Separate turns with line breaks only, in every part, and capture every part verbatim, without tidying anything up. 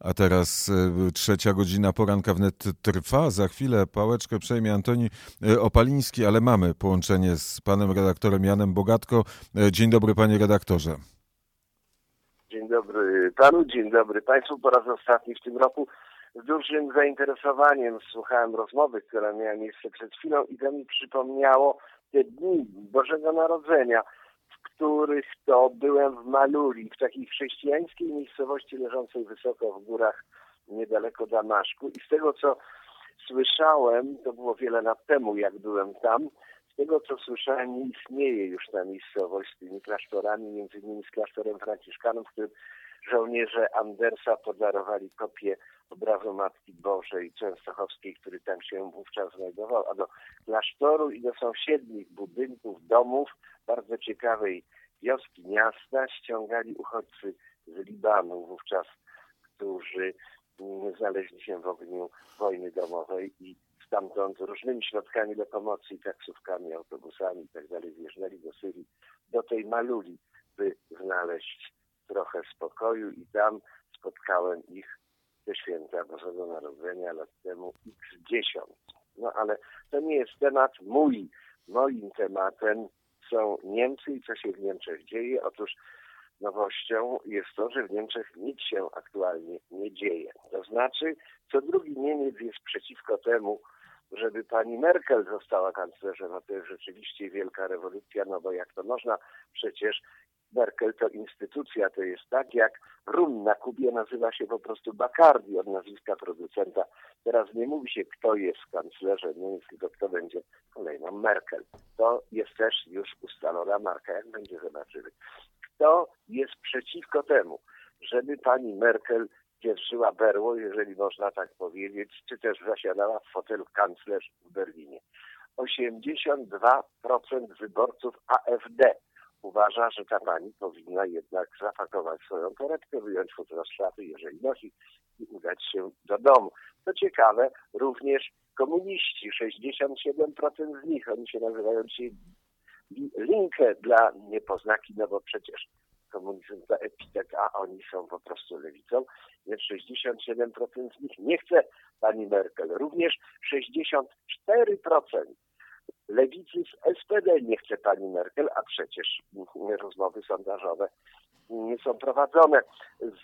A teraz y, trzecia godzina poranka wnet trwa. Za chwilę pałeczkę przejmie Antoni y, Opaliński, ale mamy połączenie z panem redaktorem Janem Bogatko. Y, dzień dobry, panie redaktorze.
Dzień dobry panu, dzień dobry państwu. Po raz ostatni w tym roku z dużym zainteresowaniem słuchałem rozmowy, która miała miejsce przed chwilą i to mi przypomniało te dni Bożego Narodzenia, w których to byłem w Maluli, w takiej chrześcijańskiej miejscowości leżącej wysoko w górach niedaleko Damaszku. I z tego, co słyszałem, to było wiele lat temu, jak byłem tam, z tego, co słyszałem, nie istnieje już ta miejscowość z tymi klasztorami, między innymi z klasztorem franciszkanów, w którym żołnierze Andersa podarowali kopię obrazu Matki Bożej Częstochowskiej, który tam się wówczas znajdował, a do klasztoru i do sąsiednich budynków, domów, bardzo ciekawej wioski, miasta ściągali uchodźcy z Libanu wówczas, którzy znaleźli się w ogniu wojny domowej i stamtąd różnymi środkami lokomocji, taksówkami, autobusami i tak dalej wjeżdżali do Syrii, do tej Maluli, by znaleźć trochę spokoju i tam spotkałem ich te święta Bożego Narodzenia lat temu iks dziesiąt. No ale to nie jest temat mój. Moim tematem są Niemcy i co się w Niemczech dzieje. Otóż nowością jest to, że w Niemczech nic się aktualnie nie dzieje. To znaczy, co drugi Niemiec jest przeciwko temu, żeby pani Merkel została kanclerzem, a to jest rzeczywiście wielka rewolucja, no bo jak to można, przecież Merkel to instytucja, to jest tak jak rum na Kubie nazywa się po prostu Bacardi od nazwiska producenta. Teraz nie mówi się, kto jest kanclerzem Niemiec, tylko kto będzie kolejną Merkel. To jest też już ustalona marka, jak będzie, zobaczymy. Kto jest przeciwko temu, żeby pani Merkel dzierżyła berło, jeżeli można tak powiedzieć, czy też zasiadała w fotelu kanclerz w Berlinie. osiemdziesiąt dwa procent wyborców A F D uważa, że ta pani powinna jednak zapakować swoją torebkę, wyjąć futro z szafy, jeżeli nosi, i udać się do domu. Co ciekawe, również komuniści, sześćdziesiąt siedem procent z nich, oni się nazywają dzisiaj Linke dla niepoznaki, no bo przecież komunizm to epitet, a oni są po prostu lewicą, więc sześćdziesiąt siedem procent z nich nie chce pani Merkel. Również sześćdziesiąt cztery procent lewicy z S P D nie chce pani Merkel, a przecież rozmowy sondażowe nie są prowadzone z,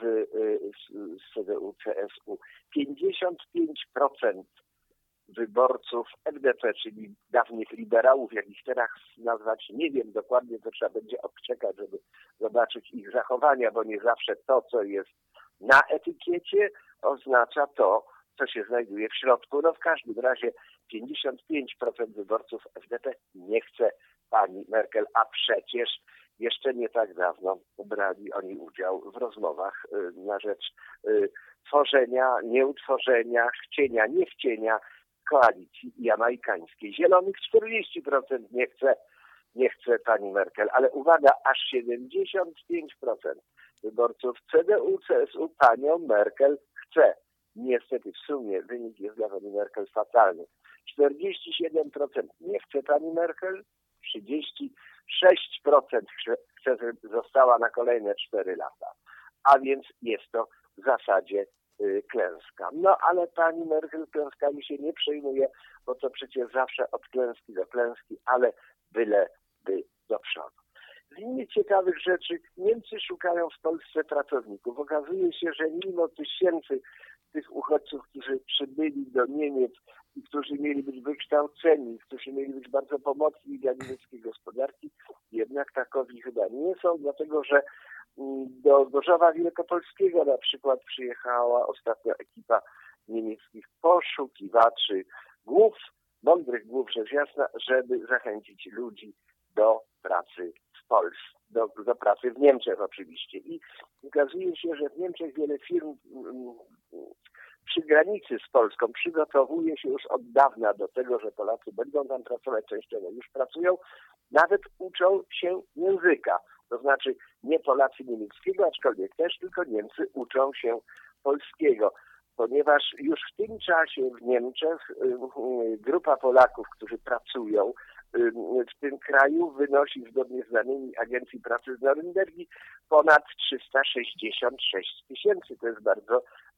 z C D U C S U. pięćdziesiąt pięć procent wyborców F D P, czyli dawnych liberałów, jak ich teraz nazwać, nie wiem dokładnie, to trzeba będzie odczekać, żeby zobaczyć ich zachowania, bo nie zawsze to, co jest na etykiecie, oznacza to, co się znajduje w środku. No w każdym razie pięćdziesiąt pięć procent wyborców F D P nie chce pani Merkel, a przecież jeszcze nie tak dawno brali oni udział w rozmowach na rzecz tworzenia, nieutworzenia, chcienia, niechcienia koalicji jamajkańskiej. Zielonych czterdzieści procent nie chce, nie chce pani Merkel, ale uwaga, aż siedemdziesiąt pięć procent wyborców C D U C S U panią Merkel chce. Niestety w sumie wynik jest dla pani Merkel fatalny. czterdzieści siedem procent nie chce pani Merkel, trzydzieści sześć procent chce, żeby została na kolejne cztery lata. A więc jest to w zasadzie y, klęska. No ale pani Merkel klęskami się nie przejmuje, bo to przecież zawsze od klęski do klęski, ale byle by do przodu. Z innych ciekawych rzeczy Niemcy szukają w Polsce pracowników. Okazuje się, że mimo tysięcy tych uchodźców, którzy przybyli do Niemiec i którzy mieli być wykształceni, którzy mieli być bardzo pomocni dla niemieckiej gospodarki, jednak takowi chyba nie są, dlatego że do Gorzowa Wielkopolskiego na przykład przyjechała ostatnia ekipa niemieckich poszukiwaczy głów, mądrych głów, rzecz jasna, żeby zachęcić ludzi do pracy w Polsce, do, do pracy w Niemczech oczywiście. I okazuje się, że w Niemczech wiele firm przy granicy z Polską przygotowuje się już od dawna do tego, że Polacy będą tam pracować, częściowo już pracują, nawet uczą się języka. To znaczy nie Polacy niemieckiego, aczkolwiek też, tylko Niemcy uczą się polskiego. Ponieważ już w tym czasie w Niemczech grupa Polaków, którzy pracują w tym kraju, wynosi zgodnie z danymi Agencji Pracy z Norymbergi ponad trzysta sześćdziesiąt sześć tysięcy. To jest bardzo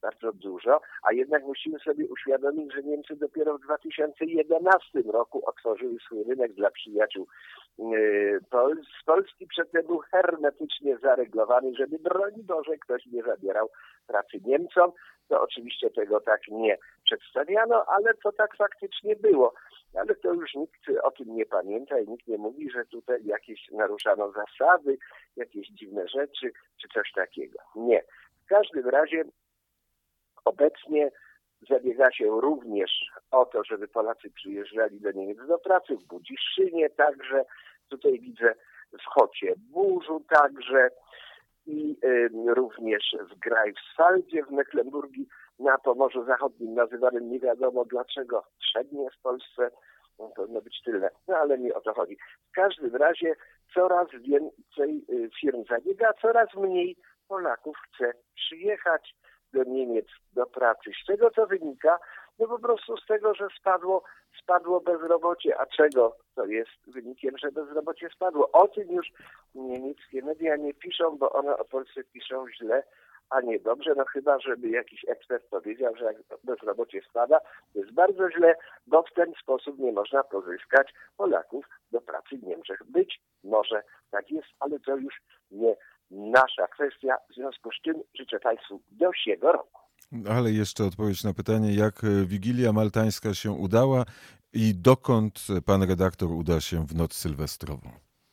bardzo dużo, a jednak musimy sobie uświadomić, że Niemcy dopiero w dwa tysiące jedenastym roku otworzyły swój rynek dla przyjaciół z Polski. Przedtem był hermetycznie zareglowany, żeby broń Boże ktoś nie zabierał pracy Niemcom. To oczywiście tego tak nie przedstawiano, ale to tak faktycznie było. Ale to już nikt o tym nie pamięta i nikt nie mówi, że tutaj jakieś naruszano zasady, jakieś dziwne rzeczy czy coś takiego. Nie. W każdym razie obecnie zabiega się również o to, żeby Polacy przyjeżdżali do Niemiec do pracy, w Budziszynie także, tutaj widzę w Chocie-Burzu także i y, również w Greifswaldzie w Mecklenburgii na Pomorzu Zachodnim, nazywanym nie wiadomo dlaczego trzednie w Polsce, no, powinno być tyle, no ale nie o to chodzi. W każdym razie coraz więcej firm zabiega, coraz mniej Polaków chce przyjechać do Niemiec do pracy. Z czego to wynika? No po prostu z tego, że spadło, spadło bezrobocie. A czego to jest wynikiem, że bezrobocie spadło? O tym już niemieckie media nie piszą, bo one o Polsce piszą źle, a nie dobrze. No chyba, żeby jakiś ekspert powiedział, że jak bezrobocie spada, to jest bardzo źle, bo w ten sposób nie można pozyskać Polaków do pracy w Niemczech. Być może tak jest, ale to już nie nasza kwestia. W związku z czym życzę Państwu dosiego roku.
Ale jeszcze odpowiedź na pytanie, jak Wigilia Maltańska się udała i dokąd pan redaktor uda się w noc sylwestrową?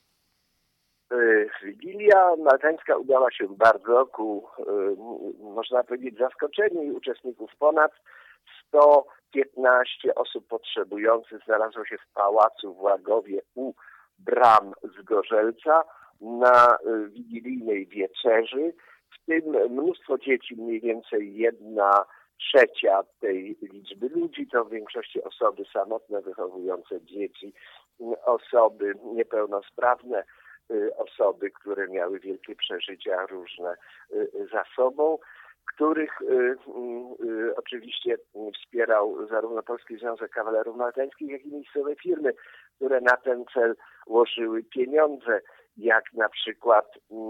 Wigilia Maltańska udała się bardzo ku, można powiedzieć, zaskoczeniu i uczestników. Ponad sto piętnaście osób potrzebujących znalazło się w pałacu w Łagowie u bram Zgorzelca na wigilijnej wieczerzy. W tym mnóstwo dzieci, mniej więcej jedna trzecia tej liczby ludzi, to w większości osoby samotne wychowujące dzieci, osoby niepełnosprawne, osoby, które miały wielkie przeżycia różne za sobą, których oczywiście wspierał zarówno Polski Związek Kawalerów Maltańskich, jak i miejscowe firmy, które na ten cel łożyły pieniądze, jak na przykład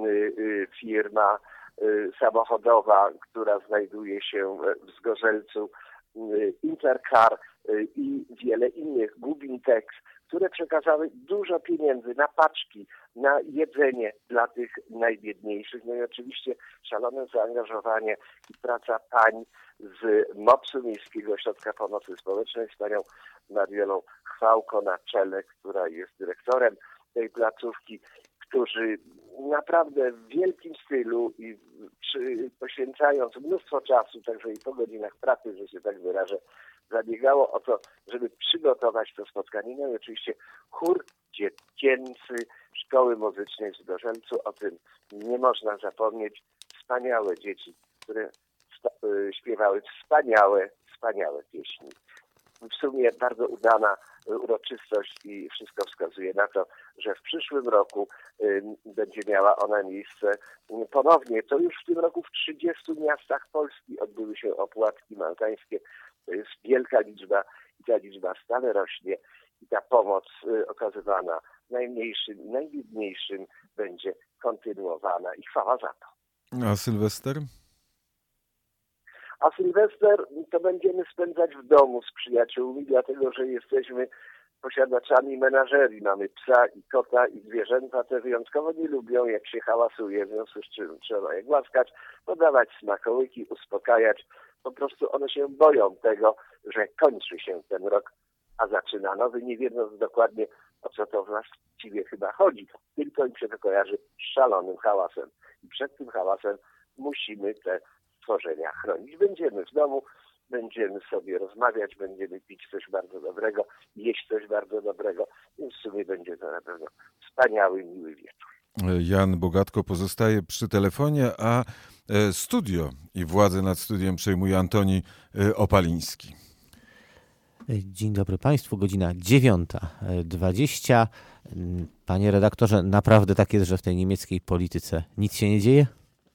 firma samochodowa, która znajduje się w Zgorzelcu, Intercar i wiele innych, Gubintex, które przekazały dużo pieniędzy na paczki, na jedzenie dla tych najbiedniejszych. No i oczywiście szalone zaangażowanie i praca pań z mopsu Miejskiego Ośrodka Pomocy Społecznej z panią Mariolą Chwałko na czele, która jest dyrektorem tej placówki, którzy naprawdę w wielkim stylu i przy, poświęcając mnóstwo czasu, także i po godzinach pracy, że się tak wyrażę, zabiegało o to, żeby przygotować to spotkanie. No i oczywiście chór dziecięcy Szkoły Muzycznej w Zgorzelcu, o tym nie można zapomnieć. Wspaniałe dzieci, które śpiewały wspaniałe, wspaniałe pieśni. W sumie bardzo udana uroczystość i wszystko wskazuje na to, że w przyszłym roku y, będzie miała ona miejsce ponownie. To już w tym roku w trzydziestu miastach Polski odbyły się opłatki maltańskie. To jest wielka liczba i ta liczba stale rośnie i ta pomoc y, okazywana najmniejszym i najbiedniejszym będzie kontynuowana i chwała za to.
A Sylwester?
A Sylwester to będziemy spędzać w domu z przyjaciółmi, dlatego że jesteśmy posiadaczami menażerii. Mamy psa i kota i zwierzęta. Te wyjątkowo nie lubią, jak się hałasuje, w związku z czym trzeba je głaskać, podawać smakołyki, uspokajać. Po prostu one się boją tego, że kończy się ten rok, a zaczyna nowy, nie wiedząc dokładnie, o co to właściwie chyba chodzi. Tylko im się to kojarzy z szalonym hałasem. I przed tym hałasem musimy te stworzenia chronić. Będziemy w domu, będziemy sobie rozmawiać, będziemy pić coś bardzo dobrego, jeść coś bardzo dobrego, więc w sumie będzie to na pewno wspaniały, miły wieczór.
Jan Bogatko pozostaje przy telefonie, a studio i władzę nad studiem przejmuje Antoni Opaliński.
Dzień dobry Państwu, godzina dziewiąta dwadzieścia. Panie redaktorze, naprawdę tak jest, że w tej niemieckiej polityce nic się nie dzieje?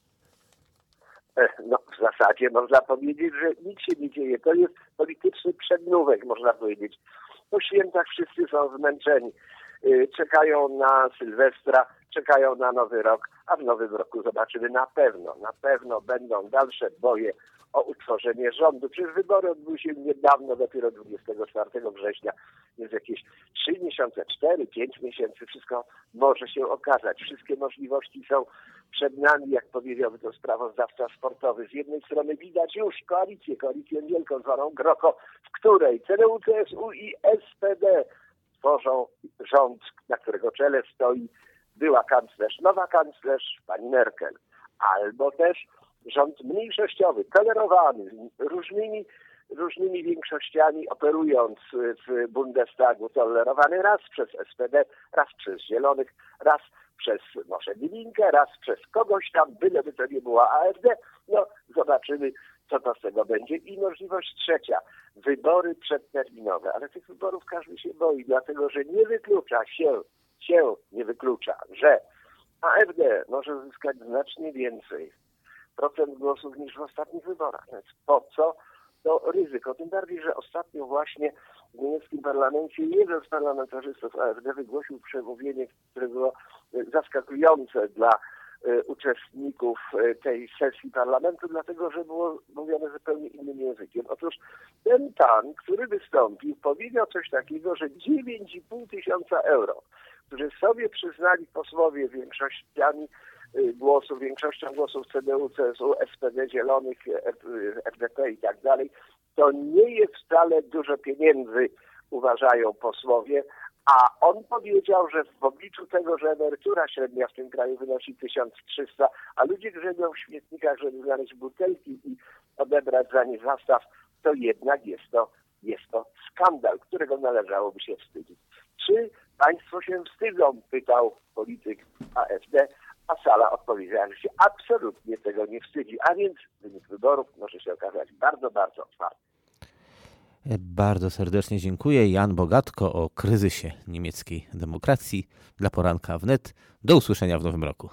No, w zasadzie można powiedzieć, że nic się nie dzieje. To jest polityczny przednówek, można powiedzieć. Po świętach wszyscy są zmęczeni. Czekają na Sylwestra, czekają na nowy rok, a w nowym roku zobaczymy na pewno, na pewno będą dalsze boje o utworzenie rządu. Przecież wybory odbyły się niedawno, dopiero dwudziestego czwartego września, więc jakieś trzy miesiące, cztery, pięć miesięcy, wszystko może się okazać. Wszystkie możliwości są przed nami, jak powiedziałby to sprawozdawca sportowy. Z jednej strony widać już koalicję, koalicję wielką zwaną GROKO, w której C D U, C S U i S P D tworzą rząd, na którego czele stoi była kanclerz, nowa kanclerz, pani Merkel. Albo też rząd mniejszościowy, tolerowany, różnymi, różnymi większościami operując w Bundestagu, tolerowany raz przez S P D, raz przez Zielonych, raz przez może Die Linke, raz przez kogoś tam, byleby to nie była A F D. No, zobaczymy, co to z tego będzie. I możliwość trzecia, wybory przedterminowe. Ale tych wyborów każdy się boi, dlatego że nie wyklucza się, się nie wyklucza, że A F D może zyskać znacznie więcej procent głosów niż w ostatnich wyborach. Więc po co to ryzyko? Tym bardziej, że ostatnio właśnie w niemieckim parlamencie jeden z parlamentarzystów A F D wygłosił przemówienie, które było zaskakujące dla y, uczestników y, tej sesji parlamentu, dlatego że było mówione zupełnie innym językiem. Otóż ten pan, który wystąpił, powiedział coś takiego, że dziewięć i pół tysiąca euro, które sobie przyznali posłowie większościami głosów, większością głosów C D U, C S U, S P D, Zielonych, F D P i tak dalej, to nie jest wcale dużo pieniędzy, uważają posłowie, a on powiedział, że w obliczu tego, że emerytura średnia w tym kraju wynosi tysiąc trzysta, a ludzie grzebią w śmietnikach, żeby znaleźć butelki i odebrać za nie zastaw, to jednak jest to, jest to skandal, którego należałoby się wstydzić. Czy państwo się wstydzą? Pytał polityk A F D. A sala odpowiedziała, że się absolutnie tego nie wstydzi. A więc wynik wyborów może się okazać bardzo, bardzo otwarty.
Bardzo serdecznie dziękuję. Jan Bogatko o kryzysie niemieckiej demokracji dla Poranka Wnet. Do usłyszenia w nowym roku.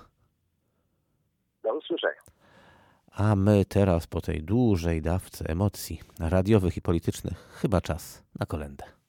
Do usłyszenia.
A my teraz po tej dużej dawce emocji radiowych i politycznych chyba czas na kolędę.